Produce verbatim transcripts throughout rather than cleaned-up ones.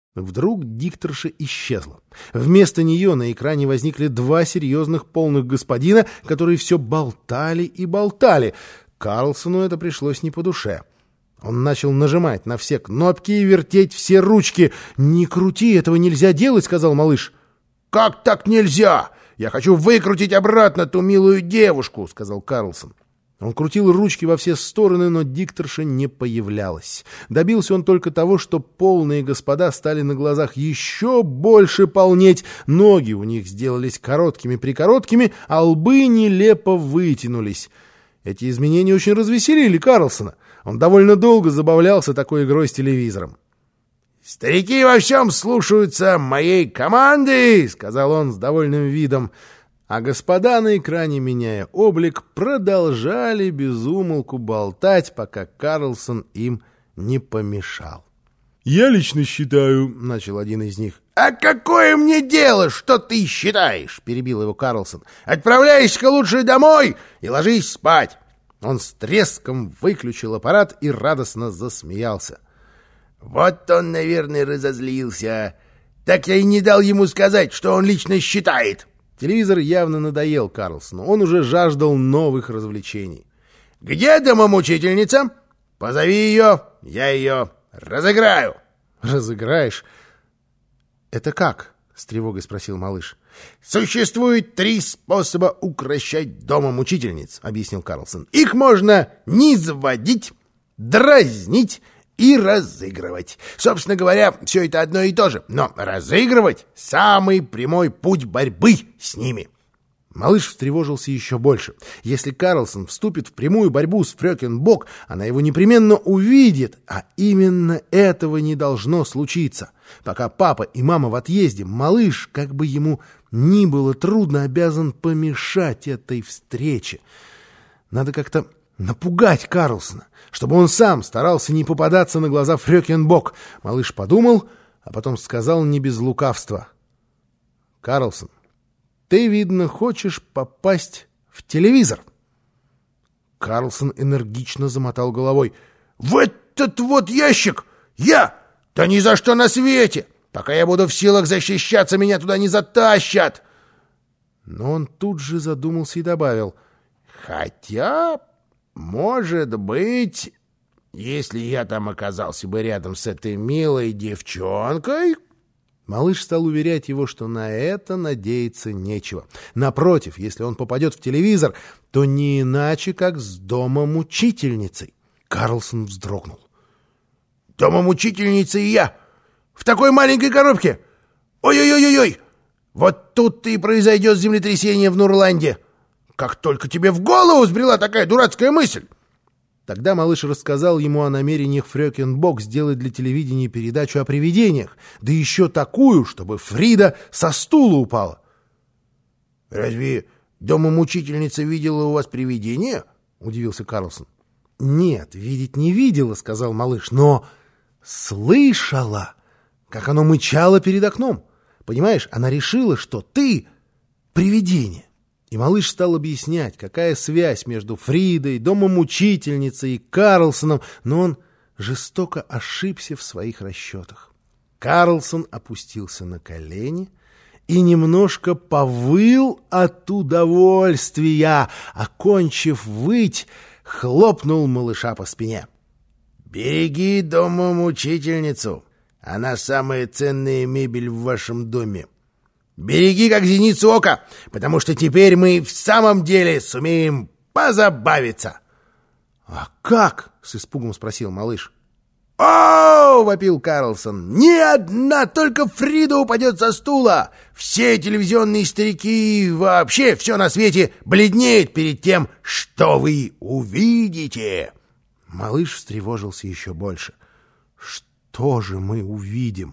Вдруг дикторша исчезла. Вместо нее на экране возникли два серьезных полных господина, которые все болтали и болтали. Карлсону это пришлось не по душе. Он начал нажимать на все кнопки и вертеть все ручки. «Не крути, этого нельзя делать», — сказал малыш. «Как так нельзя? Я хочу выкрутить обратно ту милую девушку», — сказал Карлсон. Он крутил ручки во все стороны, но дикторша не появлялась. Добился он только того, что полные господа стали на глазах еще больше полнеть, ноги у них сделались короткими-прикороткими, а лбы нелепо вытянулись. Эти изменения очень развеселили Карлсона. Он довольно долго забавлялся такой игрой с телевизором. «Старики во всем слушаются моей команды», — сказал он с довольным видом. А господа на экране, меняя облик, продолжали без умолку болтать, пока Карлсон им не помешал. «Я лично считаю», — начал один из них. «А какое мне дело, что ты считаешь?» — перебил его Карлсон. «Отправляйся-ка лучше домой и ложись спать». Он с треском выключил аппарат и радостно засмеялся. «Вот он, наверное, разозлился. Так я и не дал ему сказать, что он лично считает». Телевизор явно надоел Карлсону. Он уже жаждал новых развлечений. «Где домомучительница? Позови ее, я ее разыграю». «Разыграешь? Это как?» — с тревогой спросил малыш. «Существует три способа укрощать домомучительниц», — объяснил Карлсон. «Их можно низводить, дразнить и разыгрывать. Собственно говоря, все это одно и то же, но разыгрывать — самый прямой путь борьбы с ними». Малыш встревожился еще больше. Если Карлсон вступит в прямую борьбу с Фрёкинбок, она его непременно увидит, а именно этого не должно случиться. Пока папа и мама в отъезде, малыш, как бы ему ни было трудно, обязан помешать этой встрече. Надо как-то напугать Карлсона, чтобы он сам старался не попадаться на глаза Фрёкинбок. Малыш подумал, а потом сказал не без лукавства: «Карлсон, ты, видно, хочешь попасть в телевизор». Карлсон энергично замотал головой. «В этот вот ящик? Я? Да ни за что на свете! Пока я буду в силах защищаться, меня туда не затащат!» Но он тут же задумался и добавил: «Хотя, может быть, если я там оказался бы рядом с этой милой девчонкой...» Малыш стал уверять его, что на это надеяться нечего. Напротив, если он попадет в телевизор, то не иначе, как с домомучительницей. Карлсон вздрогнул. «Домомучительница и я! В такой маленькой коробке! Ой-ой-ой-ой! Вот тут-то и произойдет землетрясение в Нурланде! Как только тебе в голову взбрела такая дурацкая мысль!» Тогда малыш рассказал ему о намерениях Фрёкинбок сделать для телевидения передачу о привидениях, да еще такую, чтобы Фрида со стула упала. «Разве домомучительница видела у вас привидение?» — удивился Карлсон. «Нет, видеть не видела», — сказал малыш, — «но слышала, как оно мычало перед окном. Понимаешь, она решила, что ты привидение». И малыш стал объяснять, какая связь между Фридой, домомучительницей и Карлсоном, но он жестоко ошибся в своих расчетах. Карлсон опустился на колени и немножко повыл от удовольствия, окончив выть, хлопнул малыша по спине. «Береги домомучительницу, она самая ценная мебель в вашем доме. Береги как зеницу ока, потому что теперь мы в самом деле сумеем позабавиться». «А как?» — с испугом спросил малыш. «О!» — вопил Карлсон. «Ни одна только Фрида упадет со стула! Все телевизионные старики и вообще все на свете бледнеет перед тем, что вы увидите!» Малыш встревожился еще больше. «Что же мы увидим?»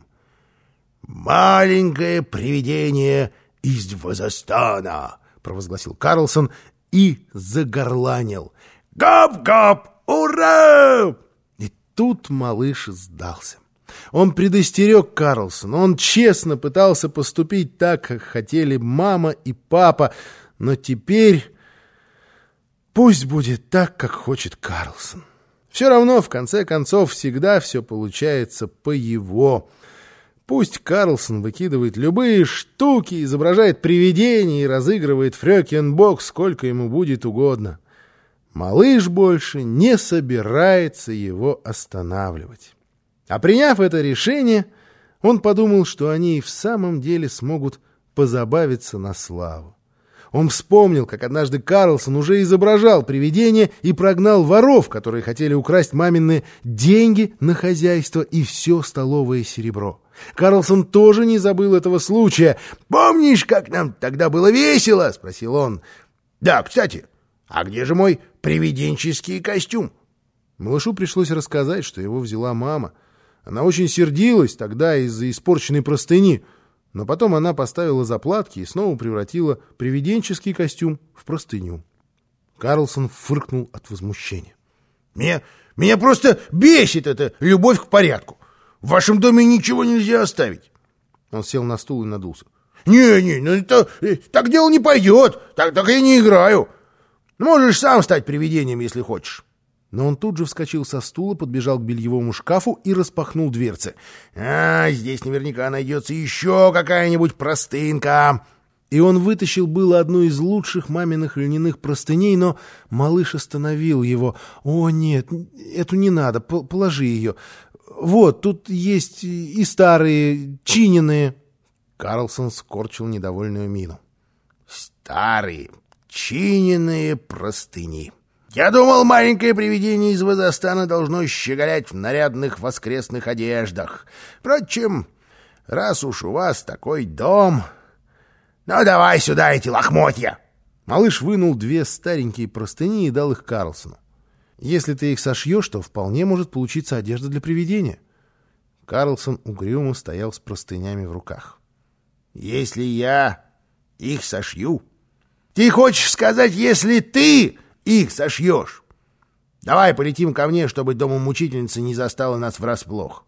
«Маленькое привидение из Вазостана», — провозгласил Карлсон и загорланил. «Гап-гап! Ура!» И тут малыш сдался. Он предостерег Карлсона, он честно пытался поступить так, как хотели мама и папа, но теперь пусть будет так, как хочет Карлсон. Все равно, в конце концов, всегда все получается по его. Пусть Карлсон выкидывает любые штуки, изображает привидения и разыгрывает Фрёкинбок сколько ему будет угодно. Малыш больше не собирается его останавливать. А приняв это решение, он подумал, что они и в самом деле смогут позабавиться на славу. Он вспомнил, как однажды Карлсон уже изображал привидение и прогнал воров, которые хотели украсть мамины деньги на хозяйство и все столовое серебро. Карлсон тоже не забыл этого случая. «Помнишь, как нам тогда было весело?» — спросил он. «Да, кстати, а где же мой привиденческий костюм?» Малышу пришлось рассказать, что его взяла мама. Она очень сердилась тогда из-за испорченной простыни, но потом она поставила заплатки и снова превратила привиденческий костюм в простыню. Карлсон фыркнул от возмущения. «Меня, меня просто бесит эта любовь к порядку. В вашем доме ничего нельзя оставить». Он сел на стул и надулся. «Не-не, ну это, так дело не пойдет, так, так я не играю. Можешь сам стать привидением, если хочешь». Но он тут же вскочил со стула, подбежал к бельевому шкафу и распахнул дверцы. «А, здесь наверняка найдется еще какая-нибудь простынка». И он вытащил было одну из лучших маминых льняных простыней, но малыш остановил его. «О, нет, эту не надо, положи ее. Вот, тут есть и старые, чиненные». Карлсон скорчил недовольную мину. «Старые, чиненные простыни. Я думал, маленькое привидение из водостана должно щеголять в нарядных воскресных одеждах. Впрочем, раз уж у вас такой дом... Ну, давай сюда эти лохмотья!» Малыш вынул две старенькие простыни и дал их Карлсону. «Если ты их сошьешь, то вполне может получиться одежда для привидения». Карлсон угрюмо стоял с простынями в руках. «Если я их сошью? Ты хочешь сказать, если ты их сошьешь? Давай полетим ко мне, чтобы дома-мучительница не застала нас врасплох».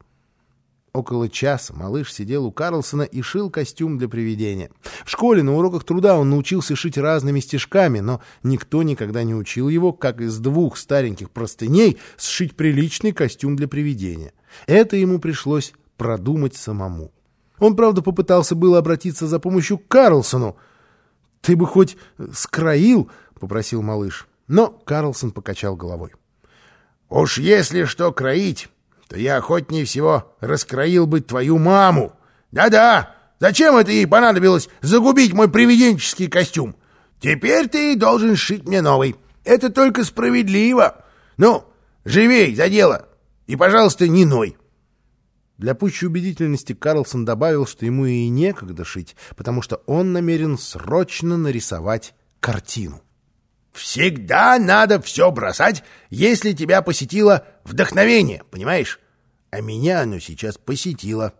Около часа малыш сидел у Карлсона и шил костюм для привидения. В школе на уроках труда он научился шить разными стежками, но никто никогда не учил его, как из двух стареньких простыней сшить приличный костюм для привидения. Это ему пришлось продумать самому. Он, правда, попытался было обратиться за помощью к Карлсону. «Ты бы хоть скроил», — попросил малыш. Но Карлсон покачал головой. «Уж если что кроить, то я охотнее всего раскроил бы твою маму. Да-да, зачем это ей понадобилось загубить мой привиденческий костюм? Теперь ты должен сшить мне новый. Это только справедливо. Ну, живей за дело. И, пожалуйста, не ной». Для пущей убедительности Карлсон добавил, что ему и некогда шить, потому что он намерен срочно нарисовать картину. «Всегда надо все бросать, если тебя посетило вдохновение, понимаешь? А меня оно сейчас посетило.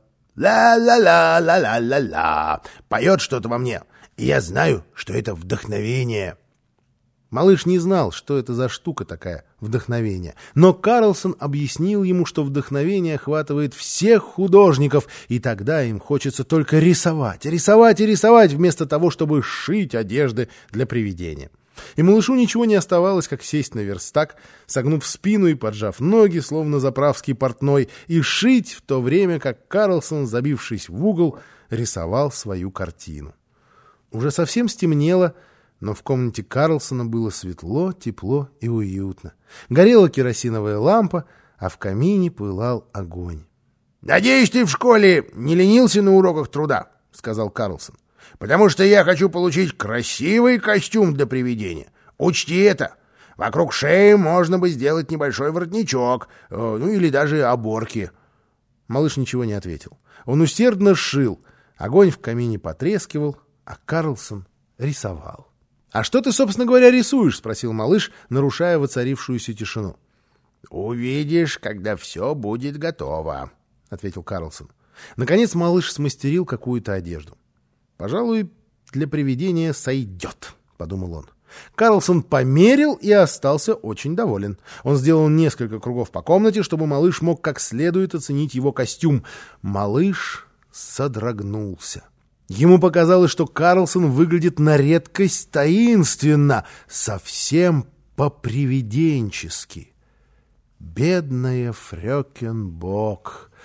Ла-ла-ла-ла-ла-ла-ла. Поет что-то во мне, и я знаю, что это вдохновение». Малыш не знал, что это за штука такая, вдохновение. Но Карлсон объяснил ему, что вдохновение охватывает всех художников, и тогда им хочется только рисовать, рисовать и рисовать, вместо того, чтобы шить одежды для привидения. И малышу ничего не оставалось, как сесть на верстак, согнув спину и поджав ноги, словно заправский портной, и шить, в то время как Карлсон, забившись в угол, рисовал свою картину. Уже совсем стемнело, но в комнате Карлсона было светло, тепло и уютно. Горела керосиновая лампа, а в камине пылал огонь. «Надеюсь, ты в школе не ленился на уроках труда», — сказал Карлсон. «Потому что я хочу получить красивый костюм для привидения. Учти это. Вокруг шеи можно бы сделать небольшой воротничок, ну или даже оборки». Малыш ничего не ответил. Он усердно шил. Огонь в камине потрескивал, а Карлсон рисовал. «А что ты, собственно говоря, рисуешь?» — спросил малыш, нарушая воцарившуюся тишину. «Увидишь, когда все будет готово», — ответил Карлсон. Наконец малыш смастерил какую-то одежду. «Пожалуй, для привидения сойдет», — подумал он. Карлсон померил и остался очень доволен. Он сделал несколько кругов по комнате, чтобы малыш мог как следует оценить его костюм. Малыш содрогнулся. Ему показалось, что Карлсон выглядит на редкость таинственно, совсем по-привиденчески. Бедная Фрёкинбок!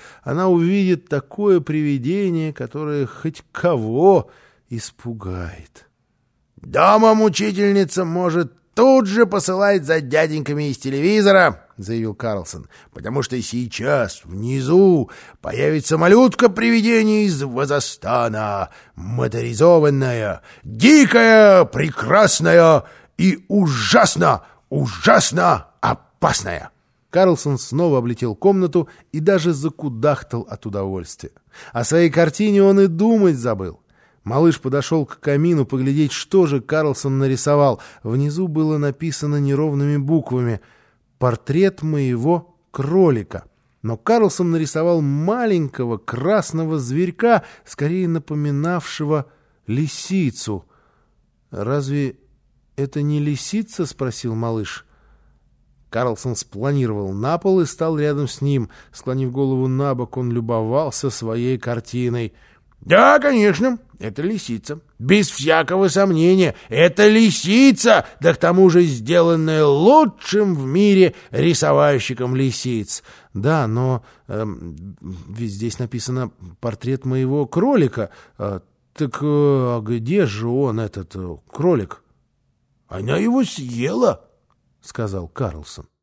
она увидит такое привидение, которое хоть кого испугает. «Дома-мучительница может тут же посылать за дяденьками из телевизора», — заявил Карлсон, «потому что сейчас внизу появится малютка-привидение из Вазастана, моторизованная, дикая, прекрасная и ужасно, ужасно опасная». Карлсон снова облетел комнату и даже закудахтал от удовольствия. О своей картине он и думать забыл. Малыш подошел к камину поглядеть, что же Карлсон нарисовал. Внизу было написано неровными буквами «Портрет моего кролика». Но Карлсон нарисовал маленького красного зверька, скорее напоминавшего лисицу. «Разве это не лисица?» — спросил малыш. Карлсон спланировал на пол и стал рядом с ним. Склонив голову на бок, он любовался своей картиной. «Да, конечно, это лисица. Без всякого сомнения, это лисица, да к тому же сделанная лучшим в мире рисовальщиком лисиц». «Да, но э, ведь здесь написано «портрет моего кролика». Э, так э, где же он, этот э, кролик?» «Она его съела», — сказал Карлсон.